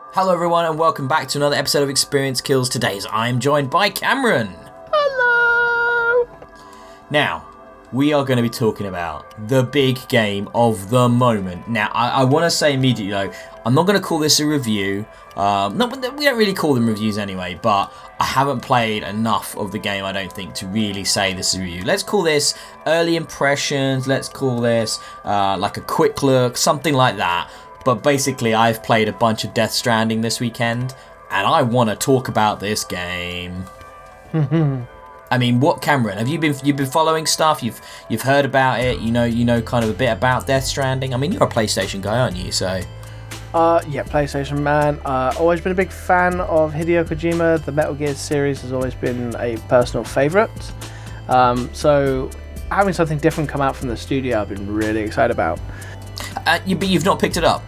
Hello everyone and welcome back to another episode of Experience Kills. Today's I'm joined by Cameron. Hello! Now, we are going to be talking about the big game of the moment. Now, I want to say immediately though, I'm not going to call this a review. We don't really call them reviews anyway, but I haven't played enough of the game, I don't think, to really say this is a review. Let's call this early impressions, let's call this like a quick look, something like that. But basically, I've played a bunch of Death Stranding this weekend, and I want to talk about this game. I mean, what, Cameron? Have you've been following stuff? You've heard about it. You know kind of a bit about Death Stranding. I mean, you're a PlayStation guy, aren't you? So. Yeah, PlayStation man. Always been a big fan of Hideo Kojima. The Metal Gear series has always been a personal favourite. So having something different come out from the studio, I've been really excited about. But you've not picked it up.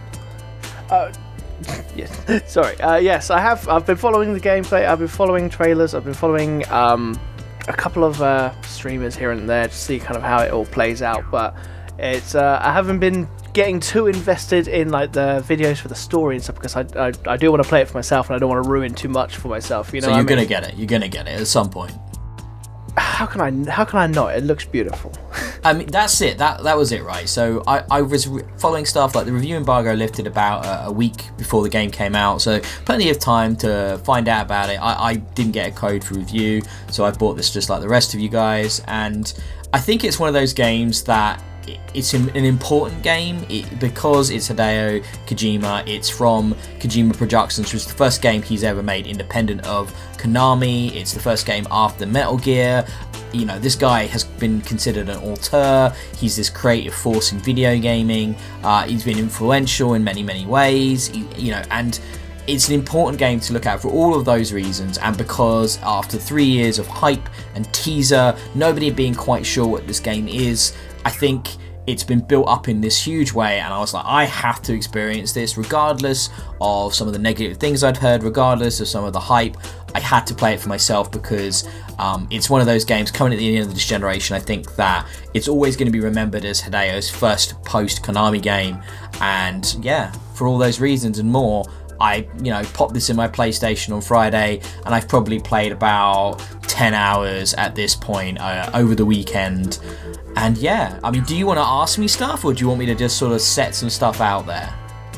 Yes. Sorry. Yes, I have. I've been following the gameplay. I've been following trailers. I've been following a couple of streamers here and there to see kind of how it all plays out. But it's I haven't been getting too invested in like the videos for the story and stuff because I do want to play it for myself and I don't want to ruin too much for myself. You know. So you're gonna get it. You're gonna get it at some point. How can I not? It looks beautiful. I mean, that's it. That was it, right? So I was following stuff like the review embargo lifted about a week before the game came out, so plenty of time to find out about it. I didn't get a code for review, so I bought this just like the rest of you guys, and I think it's one of those games that it's an important game because it's Hideo Kojima. It's from Kojima Productions, which is the first game he's ever made independent of Konami. It's the first game after Metal Gear. You know, this guy has been considered an auteur. He's this creative force in video gaming. He's been influential in many, many ways. And it's an important game to look at for all of those reasons, and because after 3 years of hype and teaser, nobody being quite sure what this game is, I think it's been built up in this huge way, and I was like, I have to experience this regardless of some of the negative things I'd heard, regardless of some of the hype. I had to play it for myself because it's one of those games coming at the end of this generation. I think that it's always going to be remembered as Hideo's first post-Konami game, and yeah, for all those reasons and more, I popped this in my PlayStation on Friday, and I've probably played about 10 hours at this point over the weekend. And yeah, I mean, do you want to ask me stuff, or do you want me to just sort of set some stuff out there?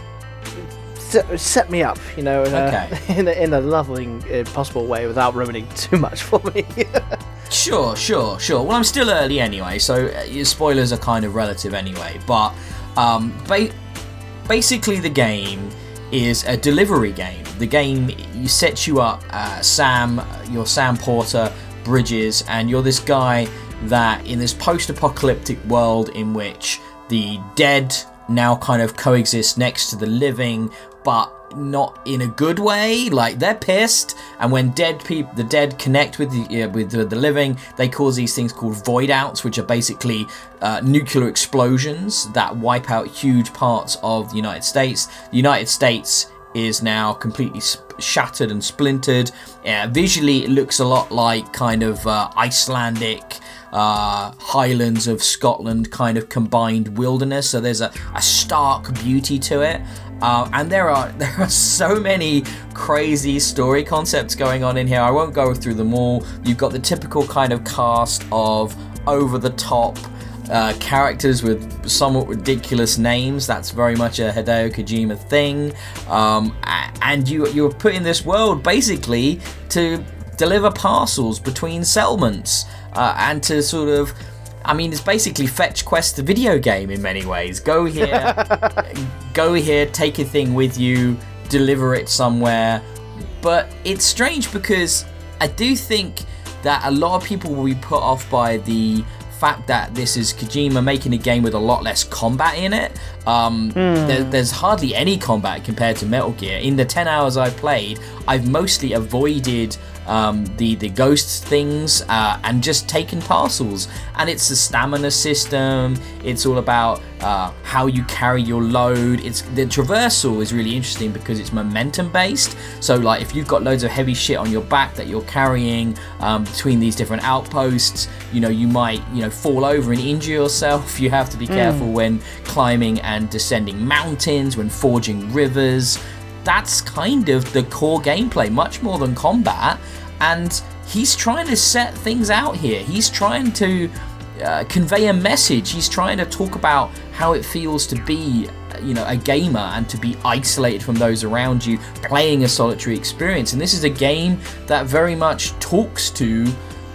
Set me up, okay. in a loving, possible way without ruining too much for me. Sure. Well, I'm still early anyway, so your spoilers are kind of relative anyway. But basically the game is a delivery game. The game sets you up, you're Sam Porter Bridges, and you're this guy that in this post-apocalyptic world in which the dead now kind of coexist next to the living, but not in a good way. Like, they're pissed, and when the dead connect with the living, they cause these things called void outs, which are basically nuclear explosions that wipe out huge parts of the United States. The United States is now completely shattered and splintered. Visually, it looks a lot like kind of Icelandic Highlands of Scotland kind of combined wilderness. So there's a stark beauty to it. And there are so many crazy story concepts going on in here. I won't go through them all. You've got the typical kind of cast of over-the-top characters with somewhat ridiculous names. That's very much a Hideo Kojima thing. And you're put in this world basically to deliver parcels between settlements and to sort of... I mean, it's basically Fetch Quest, the video game in many ways. Go here, take a thing with you, deliver it somewhere. But it's strange because I do think that a lot of people will be put off by the fact that this is Kojima making a game with a lot less combat in it. There's hardly any combat compared to Metal Gear. In the 10 hours I've played, I've mostly avoided the ghost things and just taken parcels. And it's the stamina system. It's all about how you carry your load. The traversal is really interesting because it's momentum based. So like if you've got loads of heavy shit on your back that you're carrying between these different outposts, you might fall over and injure yourself. You have to be careful when climbing and descending mountains, when forging rivers. that's kind of the core gameplay, much more than combat. And he's trying to set things out here. He's trying to convey a message. He's trying to talk about how it feels to be, a gamer and to be isolated from those around you, playing a solitary experience. And this is a game that very much talks to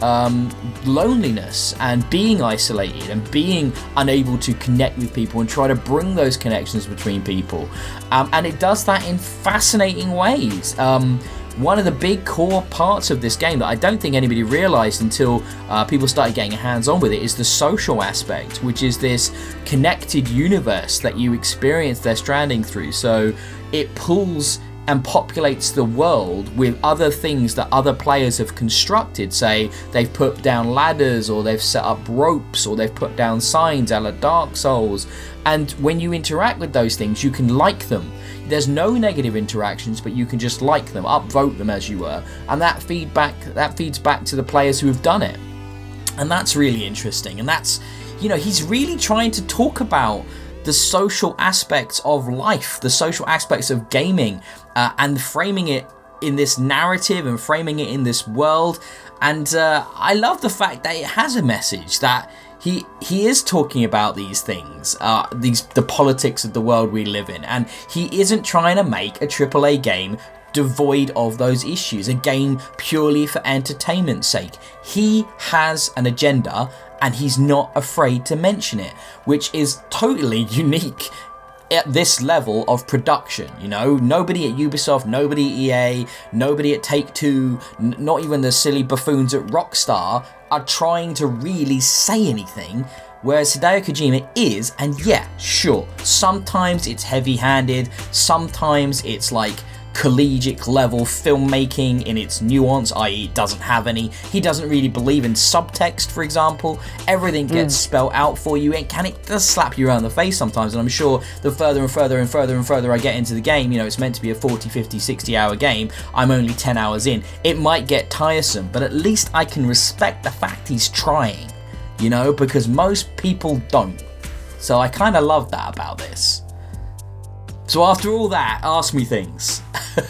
loneliness and being isolated and being unable to connect with people and try to bring those connections between people. And it does that in fascinating ways. One of the big core parts of this game that I don't think anybody realized until people started getting hands-on with it is the social aspect, which is this connected universe that you experience Death Stranding through. So it pulls and populates the world with other things that other players have constructed. Say they've put down ladders, or they've set up ropes, or they've put down signs a la Dark Souls. And when you interact with those things, you can like them. There's no negative interactions, but you can just like them, upvote them as you were, and that feeds back to the players who have done it. And that's really interesting. And that's, he's really trying to talk about the social aspects of life, the social aspects of gaming, and framing it in this narrative and framing it in this world. And I love the fact that it has a message, that he is talking about these things, the politics of the world we live in, and he isn't trying to make a AAA game devoid of those issues, a game purely for entertainment's sake. He has an agenda, and he's not afraid to mention it, which is totally unique at this level of production. Nobody at Ubisoft, nobody at EA, nobody at Take-Two, not even the silly buffoons at Rockstar are trying to really say anything, whereas Hideo Kojima is. And yeah, sure, sometimes it's heavy-handed, sometimes it's like collegiate level filmmaking in its nuance, i.e. it doesn't have any. He doesn't really believe in subtext, for example. Everything gets spelled out for you, and it does slap you around the face sometimes. And I'm sure the further and further and further and further I get into the game, it's meant to be a 40, 50, 60 hour game. I'm only 10 hours in. It might get tiresome, but at least I can respect the fact he's trying, because most people don't. So I kind of love that about this. So after all that, ask me things.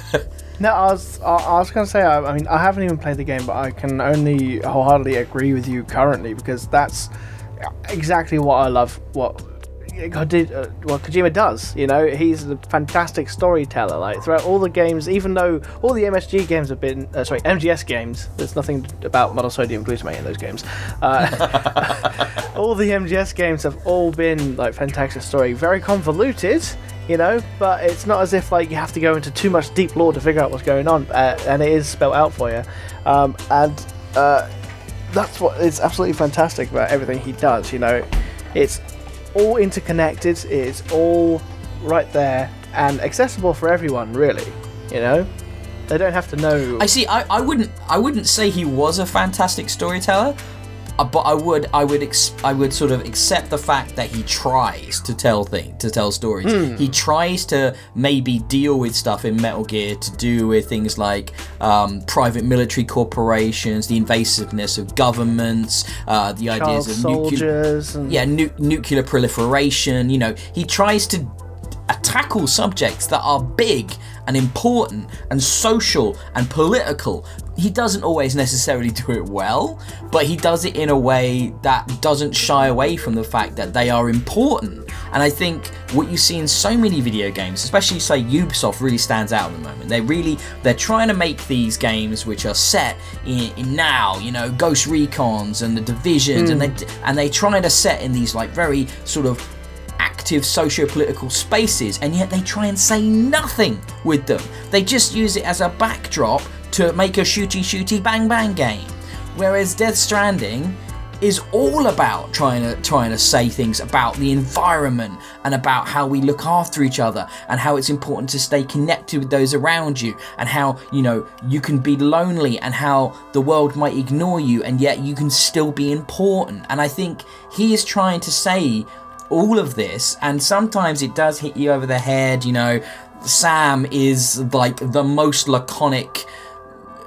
No, I was going to say, I mean, I haven't even played the game, but I can only wholeheartedly agree with you currently, because that's exactly what I love, what Kojima does. He's a fantastic storyteller. Like, throughout all the games, even though all the MSG games have been, MGS games, there's nothing about monosodium glutamate in those games. All the MGS games have all been like fantastic story, very convoluted, but it's not as if like you have to go into too much deep lore to figure out what's going on, and it is spelled out for you. And that's what is absolutely fantastic about everything he does. It's all interconnected, it's all right there and accessible for everyone, really. They don't have to know. I wouldn't say he was a fantastic storyteller, but I would sort of accept the fact that he tries to tell stories. He tries to maybe deal with stuff in Metal Gear to do with things like private military corporations, the invasiveness of governments, the ideas of nuclear proliferation. He tries to tackle subjects that are big and important and social and political. He doesn't always necessarily do it well, but he does it in a way that doesn't shy away from the fact that they are important. And I think what you see in so many video games, especially say Ubisoft, really stands out at the moment. They're trying to make these games which are set in now, Ghost Recons and the Divisions, and they try to set in these like very sort of active socio-political spaces, and yet they try and say nothing with them. They just use it as a backdrop to make a shooty bang bang game. Whereas Death Stranding is all about trying to say things about the environment and about how we look after each other and how it's important to stay connected with those around you, and how you can be lonely and how the world might ignore you and yet you can still be important. And I think he is trying to say all of this, and sometimes it does hit you over the head. Sam is like the most laconic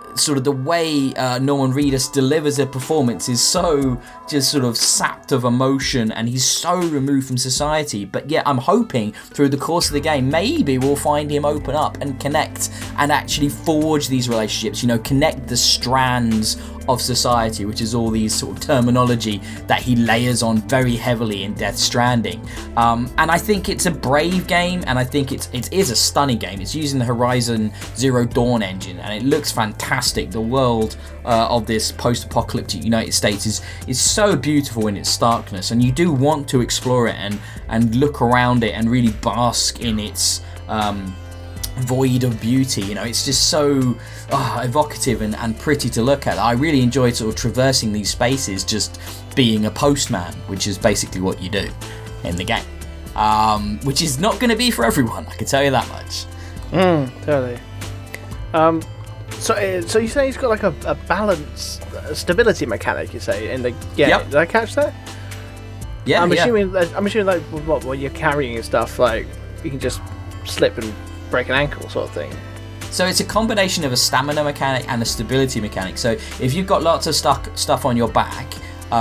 sort of the way Norman Reedus delivers a performance is so just sort of sapped of emotion, and he's so removed from society. But yet I'm hoping through the course of the game, maybe we'll find him open up and connect and actually forge these relationships, connect the strands of society, which is all these sort of terminology that he layers on very heavily in Death Stranding. And I think it's a brave game, and I think it is a stunning game. It's using the Horizon Zero Dawn engine, and it looks fantastic. The world of this post-apocalyptic United States is so beautiful in its starkness, and you do want to explore it and look around it and really bask in its void of beauty. It's just so evocative and pretty to look at. I really enjoyed sort of traversing these spaces, just being a postman, which is basically what you do in the game, which is not going to be for everyone, I can tell you that much. Totally. So you say he's got like a balance, stability mechanic, you say, in the game. Yep. Did I catch that? Yeah, I'm assuming like what you're carrying and stuff, like you can just slip and break an ankle sort of thing. So it's a combination of a stamina mechanic and a stability mechanic. So if you've got lots of stuff on your back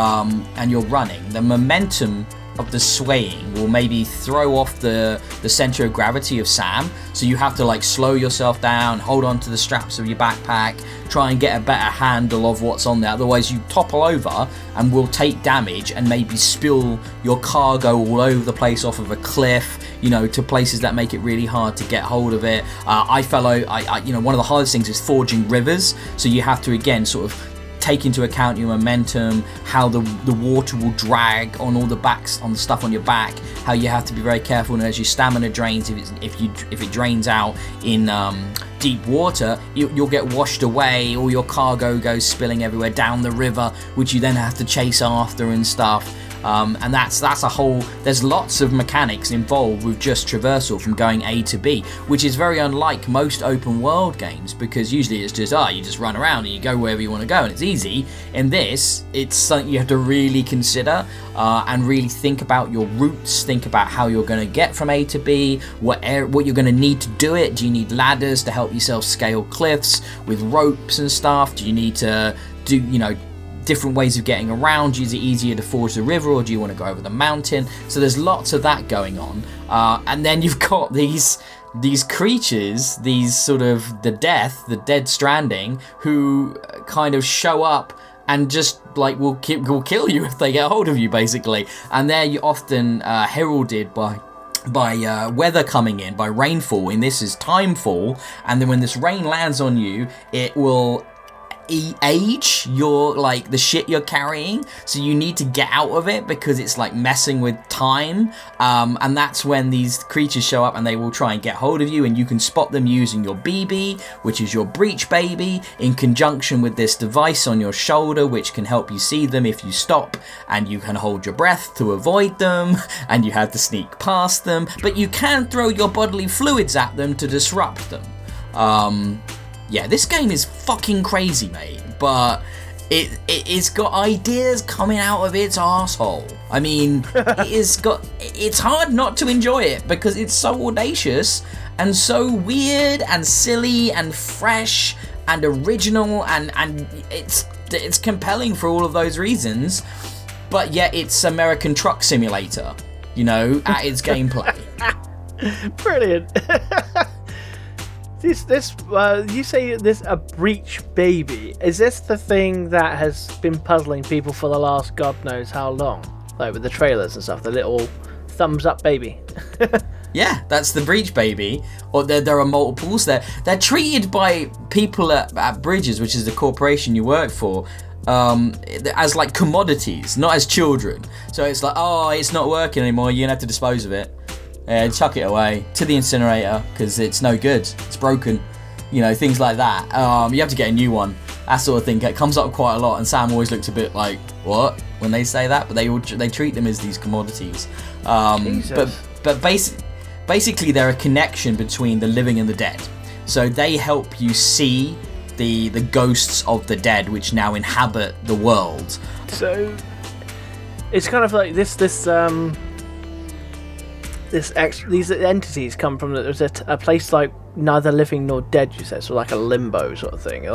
and you're running, the momentum of the swaying will maybe throw off the center of gravity of Sam. So you have to like slow yourself down, hold on to the straps of your backpack, try and get a better handle of what's on there. Otherwise you topple over and will take damage and maybe spill your cargo all over the place off of a cliff, to places that make it really hard to get hold of it. One of the hardest things is forging rivers. So you have to again sort of take into account your momentum, how the water will drag on all the backs, on the stuff on your back, how you have to be very careful, and as your stamina drains, if it drains out in deep water, you'll get washed away, all your cargo goes spilling everywhere down the river, which you then have to chase after and stuff. And that's a whole, there's lots of mechanics involved with just traversal from going A to B, which is very unlike most open world games, because usually it's just you just run around and you go wherever you want to go and it's easy. In this, it's something you have to really consider and really think about your routes, think about how you're going to get from A to B, what you're going to need to do it. Do you need ladders to help yourself scale cliffs with ropes and stuff? Do you need to do different ways of getting around? Is it easier to forge the river, or do you want to go over the mountain? So there's lots of that going on, and then you've got these creatures, these sort of the Dead Stranding, who kind of show up and just like will kill you if they get hold of you, basically. And they're often heralded by weather coming in, by rainfall. And this is timefall, and then when this rain lands on you, it will age your the shit you're carrying, so you need to get out of it because it's like messing with time, and that's when these creatures show up and they will try and get hold of you, and you can spot them using your BB, which is your breach baby, in conjunction with this device on your shoulder which can help you see them if you stop, and you can hold your breath to avoid them, and you have to sneak past them, but you can throw your bodily fluids at them to disrupt them. Yeah, this game is fucking crazy, mate, but it's got ideas coming out of its arsehole. I mean, it's hard not to enjoy it because it's so audacious and so weird and silly and fresh and original, and it's compelling for all of those reasons, but yet it's American Truck Simulator, at its gameplay. Brilliant. You say this a breach baby. Is this the thing that has been puzzling people for the last God knows how long? Like with the trailers and stuff, the little thumbs up baby. Yeah, that's the breach baby. Or there are multiples. They're treated by people at Bridges, which is the corporation you work for, as like commodities, not as children. So it's like, it's not working anymore, you're gonna have to dispose of it. Chuck it away to the incinerator because it's no good, it's broken, things like that. You have to get a new one, that sort of thing. It comes up quite a lot, and Sam always looks a bit like, what, when they say that, but they treat them as these commodities. But basically they're a connection between the living and the dead, so they help you see the ghosts of the dead which now inhabit the world. So it's kind of like this these entities come from a place like neither living nor dead. You said, so like a limbo sort of thing.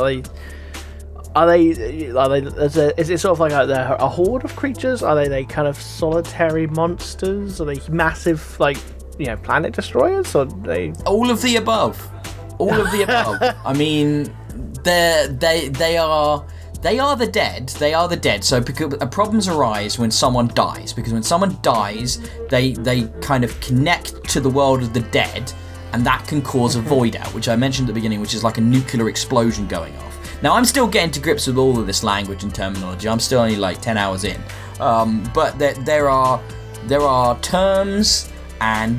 Is it sort of like a horde of creatures? Are they kind of solitary monsters? Are they massive, like, planet destroyers? Or they all of the above? All of the above. I mean, they are the dead. They are the dead. So problems arise when someone dies, because when someone dies, they kind of connect to the world of the dead, and that can cause a void out, which I mentioned at the beginning, which is like a nuclear explosion going off. Now, I'm still getting to grips with all of this language and terminology. I'm still only like 10 hours in. But there are terms and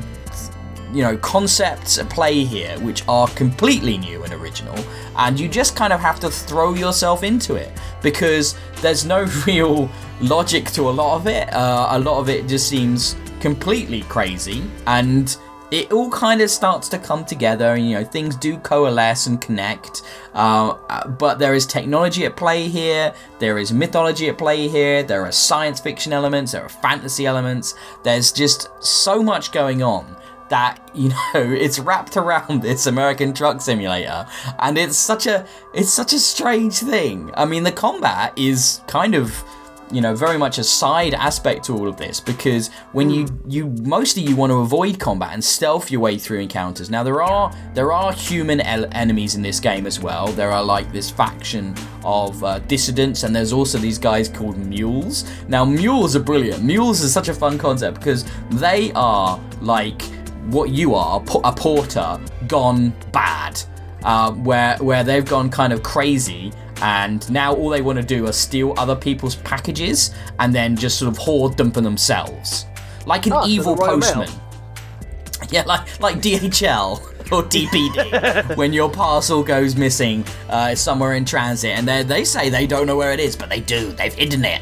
concepts at play here which are completely new and original, and you just kind of have to throw yourself into it, because there's no real logic to a lot of it. A lot of it just seems completely crazy, and it all kind of starts to come together, and things do coalesce and connect, but there is technology at play here, there is mythology at play here, there are science fiction elements, there are fantasy elements, there's just so much going on that it's wrapped around this American Truck Simulator, and it's such a strange thing. I mean, the combat is kind of very much a side aspect to all of this, because when you mostly want to avoid combat and stealth your way through encounters. Now there are human enemies in this game as well. There are like this faction of dissidents, and there's also these guys called mules. Now mules are brilliant. Mules is such a fun concept because they are like what you are, a porter gone bad, where they've gone kind of crazy, and now all they want to do is steal other people's packages and then just sort of hoard them for themselves, like an evil postman. Yeah, like DHL or DPD. When your parcel goes missing somewhere in transit, and they say they don't know where it is, but they do. They've hidden it.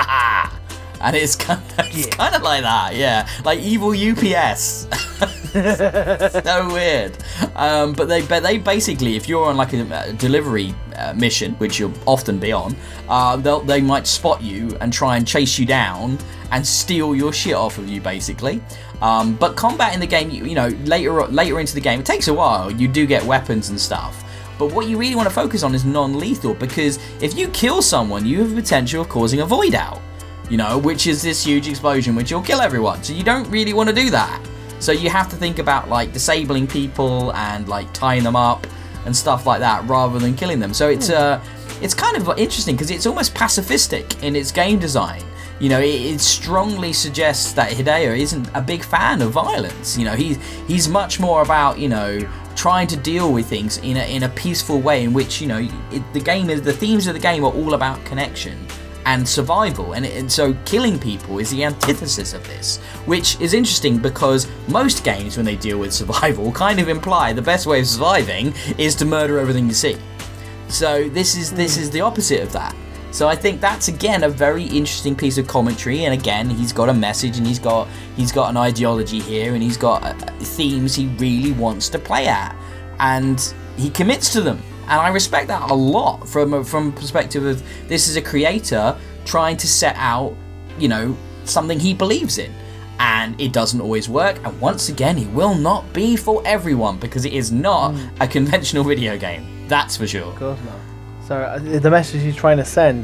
And it's kind of like that, yeah, like evil UPS. So weird. But they basically, if you're on like a delivery mission, which you'll often be on, they might spot you and try and chase you down and steal your shit off of you, basically. But combat in the game, later into the game, it takes a while. You do get weapons and stuff. But what you really want to focus on is non-lethal, because if you kill someone, you have the potential of causing a void out. Which is this huge explosion which will kill everyone. So you don't really want to do that. So you have to think about like disabling people and like tying them up and stuff like that rather than killing them. So it's kind of interesting because it's almost pacifistic in its game design. It strongly suggests that Hideo isn't a big fan of violence. He's much more about trying to deal with things in a peaceful way, in which the themes of the game are all about connection and survival, and so killing people is the antithesis of this, which is interesting because most games, when they deal with survival, kind of imply the best way of surviving is to murder everything you see. So this is the opposite of that. So I think that's again a very interesting piece of commentary, and again he's got a message, and he's got an ideology here, and he's got themes he really wants to play at, and he commits to them. And I respect that a lot from a perspective of this is a creator trying to set out, something he believes in. And it doesn't always work. And once again, it will not be for everyone, because it is not a conventional video game. That's for sure. Of course not. So the message he's trying to send,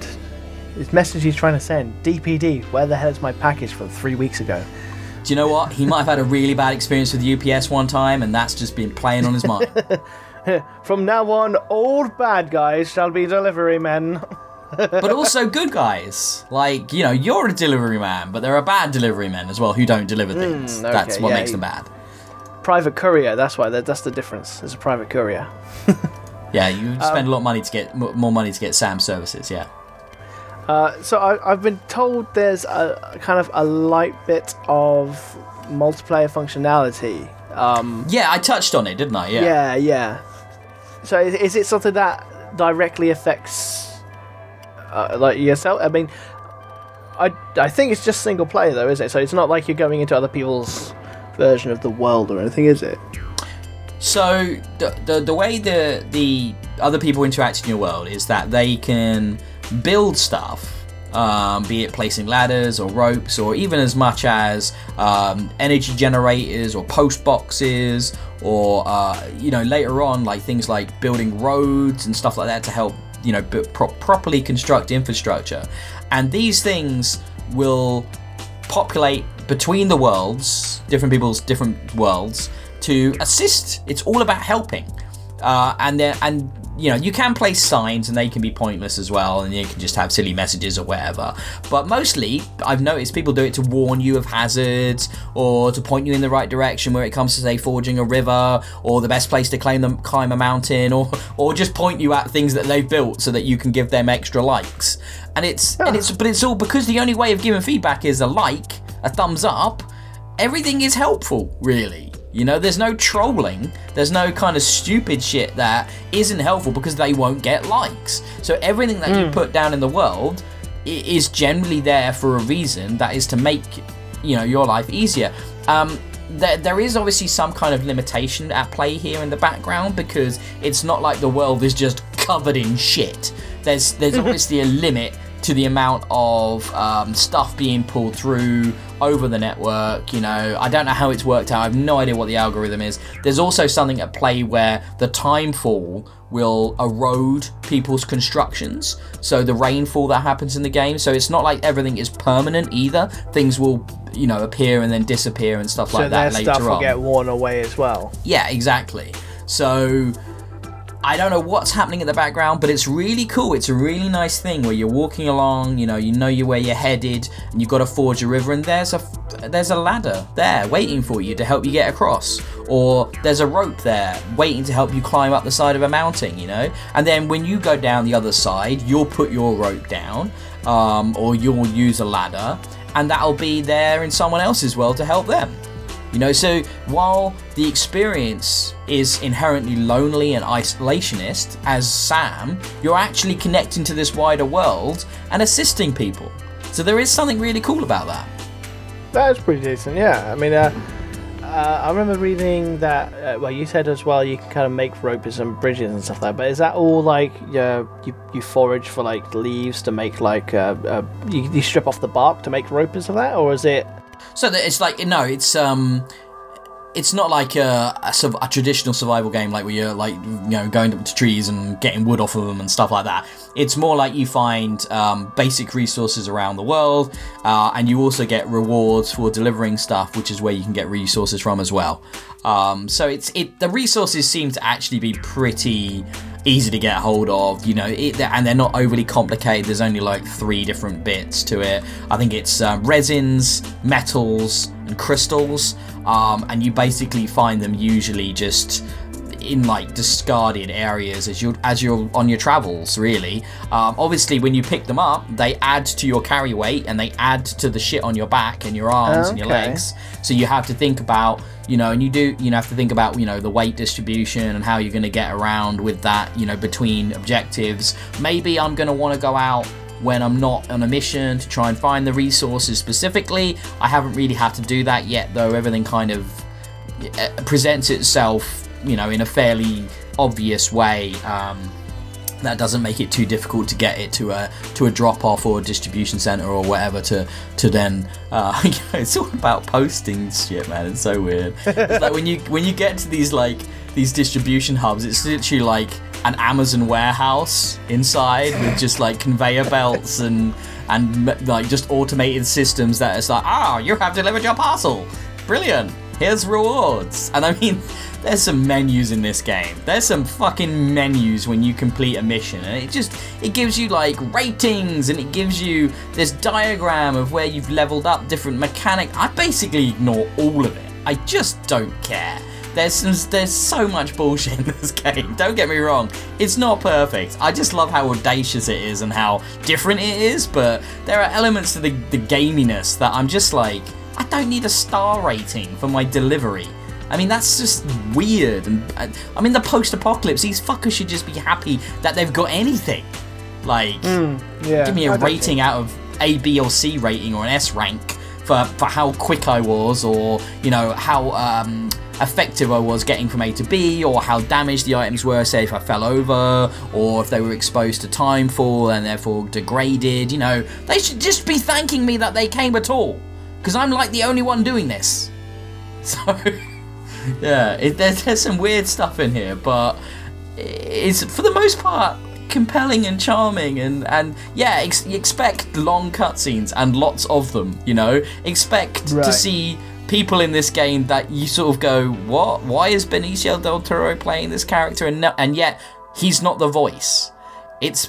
DPD, where the hell is my package from 3 weeks ago? Do you know what? He might have had a really bad experience with UPS one time, and that's just been playing on his mind. From now on, all bad guys shall be delivery men. But also good guys. Like, you're a delivery man, but there are bad delivery men as well who don't deliver things. Okay, that's what makes them bad. Private courier, that's why. That's the difference. There's a private courier. Yeah, you spend a lot of money to get more money to get Sam services, yeah. So I've been told there's a kind of a light bit of multiplayer functionality. Yeah, I touched on it, didn't I? Yeah. So is it something that directly affects like yourself? I mean, I think it's just single player though, is it? So it's not like you're going into other people's version of the world or anything, is it? So the way the other people interact in your world is that they can build stuff be it placing ladders or ropes, or even as much as energy generators or post boxes, or later on, like things like building roads and stuff like that to help properly construct infrastructure. And these things will populate between the worlds, different people's different worlds, to assist. It's all about helping. You can place signs and they can be pointless as well, and you can just have silly messages or whatever. But mostly, I've noticed people do it to warn you of hazards, or to point you in the right direction where it comes to, say, forging a river, or the best place to climb a mountain, or just point you at things that they've built so that you can give them extra likes. But it's all because the only way of giving feedback is a like, a thumbs up. Everything is helpful, really. There's no trolling, there's no kind of stupid shit that isn't helpful because they won't get likes. So everything that you put down in the world is generally there for a reason, that is to make, your life easier. There is obviously some kind of limitation at play here in the background, because it's not like the world is just covered in shit. There's obviously a limit to the amount of stuff being pulled through over the network. I don't know how it's worked out. I have no idea what the algorithm is. There's also something at play where the timefall will erode people's constructions, so the rainfall that happens in the game. So it's not like everything is permanent either. Things will appear and then disappear and stuff like that later on. So their stuff will get worn away as well. Yeah, exactly. So I don't know what's happening in the background, but it's really cool. It's a really nice thing where you're walking along, you know where you're headed, and you've got to forge a river, and there's a ladder there waiting for you to help you get across, or there's a rope there waiting to help you climb up the side of a mountain, and then when you go down the other side, you'll put your rope down, or you'll use a ladder, and that'll be there in someone else's world to help them. So while the experience is inherently lonely and isolationist, as Sam, you're actually connecting to this wider world and assisting people. So there is something really cool about that. That is pretty decent, yeah. I mean, I remember reading that, you said as well you can kind of make ropes and bridges and stuff like that, but is that all like you forage for like leaves to make like, you strip off the bark to make rope and stuff like that, or is it... So that it's like, no, it's not like a traditional survival game, like where you're like, going up to trees and getting wood off of them and stuff like that. It's more like you find basic resources around the world, and you also get rewards for delivering stuff, which is where you can get resources from as well. So the resources seem to actually be pretty easy to get hold of, and they're not overly complicated. There's only like 3 different bits to it. I think it's resins, metals, and crystals, and you basically find them usually just in like discarded areas as you're on your travels, really. Obviously when you pick them up, they add to your carry weight, and they add to the shit on your back and your arms and your legs, so you have to think about and you have to think about the weight distribution and how you're going to get around with that, between objectives. Maybe I'm going to want to go out when I'm not on a mission to try and find the resources specifically. I haven't really had to do that yet, though. Everything kind of presents itself, in a fairly obvious way. That doesn't make it too difficult to get it to a drop-off or a distribution center or whatever to then it's all about posting shit, man. It's so weird. It's like when you get to these distribution hubs, it's literally like an Amazon warehouse inside with just like conveyor belts and like just automated systems that it's like, you have delivered your parcel, brilliant, here's rewards. And I mean, there's some menus in this game. There's some fucking menus when you complete a mission, and it gives you like ratings, and it gives you this diagram of where you've leveled up different mechanics. I basically ignore all of it. I just don't care. There's so much bullshit in this game. Don't get me wrong, it's not perfect. I just love how audacious it is and how different it is, but there are elements to the gaminess that I'm just like, I don't need a star rating for my delivery. I mean, that's just weird. And I mean, the post-apocalypse, these fuckers should just be happy that they've got anything. Like, give me a rating out of A, B, or C rating, or an S rank for how quick I was, or how effective I was getting from A to B, or how damaged the items were, say if I fell over, or if they were exposed to timefall and therefore degraded. You know, they should just be thanking me that they came at all, because I'm like the only one doing this. So yeah, there's some weird stuff in here, but it's for the most part compelling and charming, and yeah, expect long cutscenes and lots of them. You know, expect to see people in this game that you sort of go, what? Why is Benicio del Toro playing this character, and yet he's not the voice? It's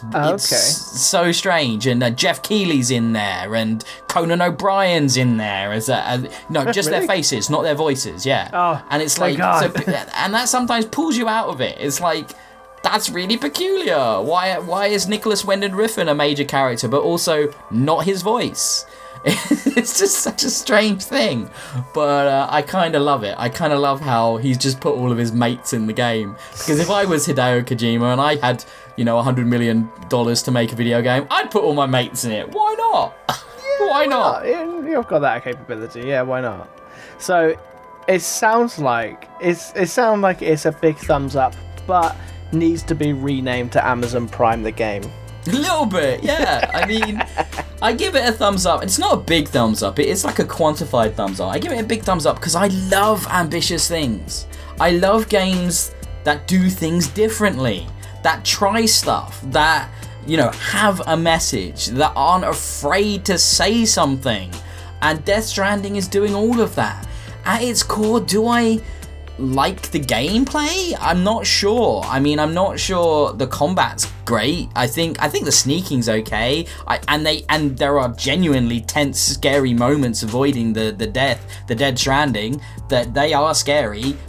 so strange, and Jeff Keighley's in there, and Conan O'Brien's in there just really? Their faces, not their voices. Yeah, and it's like, and that sometimes pulls you out of it. It's like, that's really peculiar. Why is Nicholas Winding Refn a major character, but also not his voice? It's just such a strange thing, but I kind of love it. I kind of love how he's just put all of his mates in the game, because if I was Hideo Kojima and I had, $100 million to make a video game, I'd put all my mates in it. Why not? Why not? You've got that capability. Yeah, why not? So it sounds like it's a big thumbs up, but needs to be renamed to Amazon Prime the game. A little bit, yeah. I mean, I give it a thumbs up. It's not a big thumbs up. It's like a quantified thumbs up. I give it a big thumbs up because I love ambitious things. I love games that do things differently, that try stuff, that, have a message, that aren't afraid to say something. And Death Stranding is doing all of that. At its core, do I like the gameplay? I'm not sure. I mean, I'm not sure the combat's great. I think the sneaking's okay. And there are genuinely tense, scary moments avoiding the Dead Stranding, that they are scary.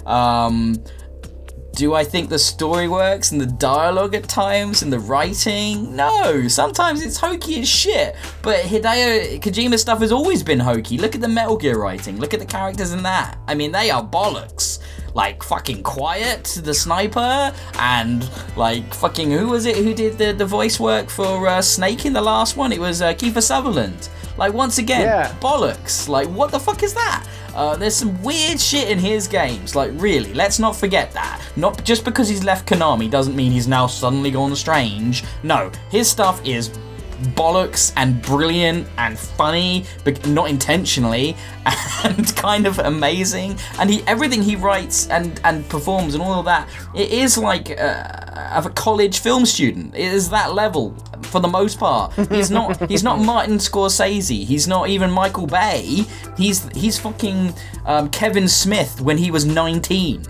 Do I think the story works and the dialogue at times and the writing? No, sometimes it's hokey as shit. But Hideo Kojima stuff has always been hokey. Look at the Metal Gear writing. Look at the characters in that. I mean, they are bollocks. Like fucking Quiet, the sniper, and like fucking, who was it who did the voice work for Snake in the last one? It was Kiefer Sutherland. Like, once again, bollocks. Like, what the fuck is that? There's some weird shit in his games. Like, really, let's not forget that. Not just because he's left Konami doesn't mean he's now suddenly gone strange. No, his stuff is bollocks and brilliant and funny, but not intentionally, and kind of amazing. And everything he writes and performs and all of that, it is like of a college film student. It is that level for the most part. He's not Martin Scorsese. He's not even Michael Bay. He's fucking Kevin Smith when he was 19.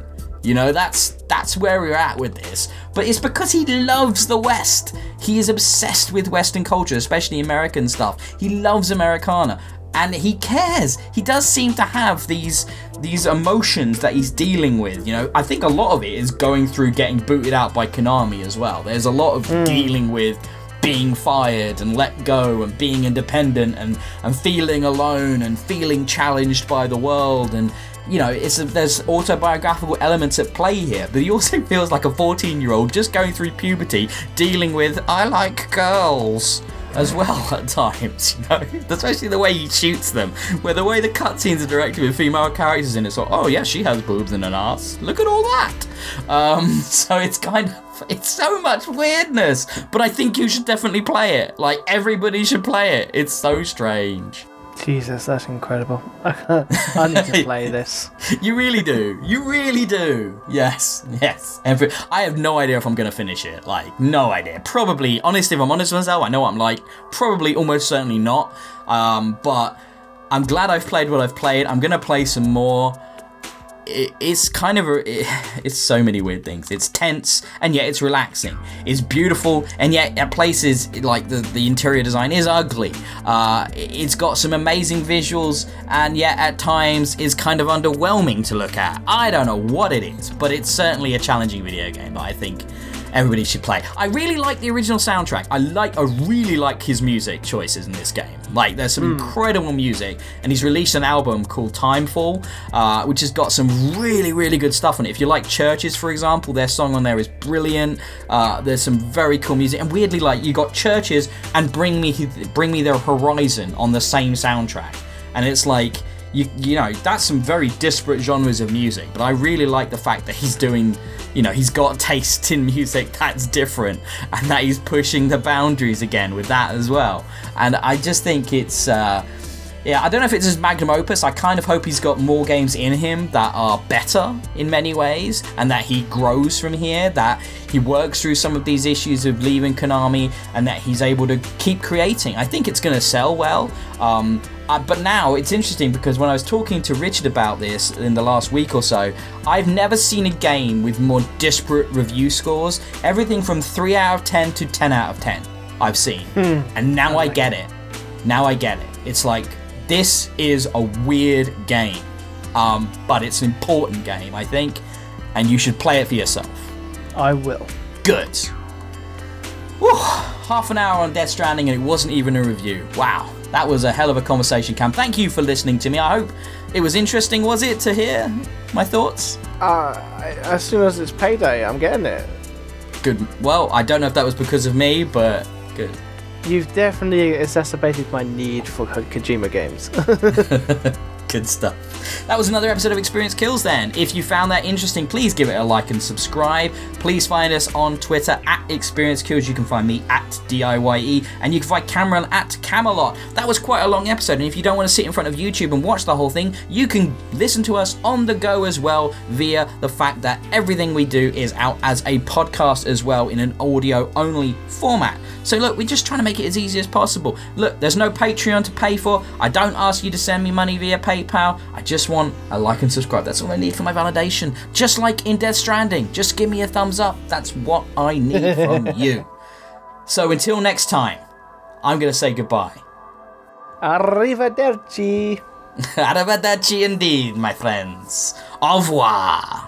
That's where we're at with this. But it's because he loves the West. He is obsessed with Western culture, especially American stuff. He loves Americana. And he cares. He does seem to have these emotions that he's dealing with. I think a lot of it is going through getting booted out by Konami as well. There's a lot of dealing with being fired and let go and being independent and feeling alone and feeling challenged by the world, and there's autobiographical elements at play here, but he also feels like a 14-year-old just going through puberty, dealing with I like girls as well at times, especially the way he shoots them, where the way the cutscenes are directed with female characters in it, so, oh yeah, she has boobs and an ass, look at all that. So it's so much weirdness, but I think you should definitely play it. Like, everybody should play it. It's so strange. Jesus, that's incredible. I need to play this. You really do. You really do. Yes. I have no idea if I'm going to finish it. Like, no idea. Probably, honestly, if I'm honest with myself, I know what I'm like. Probably, almost certainly not. But I'm glad I've played what I've played. I'm going to play some more. It's kind of it's so many weird things. It's tense and yet it's relaxing. It's beautiful and yet at places like the interior design is ugly. It's got some amazing visuals and yet at times is kind of underwhelming to look at. I don't know what it is, but it's certainly a challenging video game that I think everybody should play. I really like the original soundtrack. I really like his music choices in this game. Like, there's some incredible music, and he's released an album called Timefall, which has got some really, really good stuff on it. If you like Churches, for example, their song on there is brilliant. There's some very cool music, and weirdly, like, you got Churches and Bring Me the Horizon on the same soundtrack, and it's like, you know, that's some very disparate genres of music, but I really like the fact that he's doing, you know, he's got taste in music that's different, and that he's pushing the boundaries again with that as well. And I just think it's, yeah, I don't know if it's his magnum opus. I kind of hope he's got more games in him that are better in many ways, and that he grows from here, that he works through some of these issues of leaving Konami, and that he's able to keep creating. I think it's going to sell well. But now it's interesting because when I was talking to Richard about this in the last week or so, I've never seen a game with more disparate review scores. Everything from 3 out of 10 to 10 out of 10 I've seen. And now I get it. Now I get it. It's like, this is a weird game, but it's an important game, I think, and you should play it for yourself. I will. Good. Whew, half an hour on Death Stranding and it wasn't even a review. Wow, that was a hell of a conversation, Cam. Thank you for listening to me. I hope it was interesting, was it, to hear my thoughts? As soon as it's payday, I'm getting it. Good. Well, I don't know if that was because of me, but good. You've definitely exacerbated my need for Kojima games. Good stuff. That was another episode of Experience Kills then. If you found that interesting, please give it a like and subscribe. Please find us on Twitter at Experience Kills. You can find me at DIYE, and you can find Cameron at Camelot. That was quite a long episode, and if you don't want to sit in front of YouTube and watch the whole thing, you can listen to us on the go as well via the fact that everything we do is out as a podcast as well in an audio-only format. So look, we're just trying to make it as easy as possible. Look, there's no Patreon to pay for. I don't ask you to send me money via PayPal. I just want a like and subscribe. That's all I need for my validation. Just like in Death Stranding. Just give me a thumbs up. That's what I need from you. So until next time, I'm going to say goodbye. Arrivederci. Arrivederci indeed, my friends. Au revoir.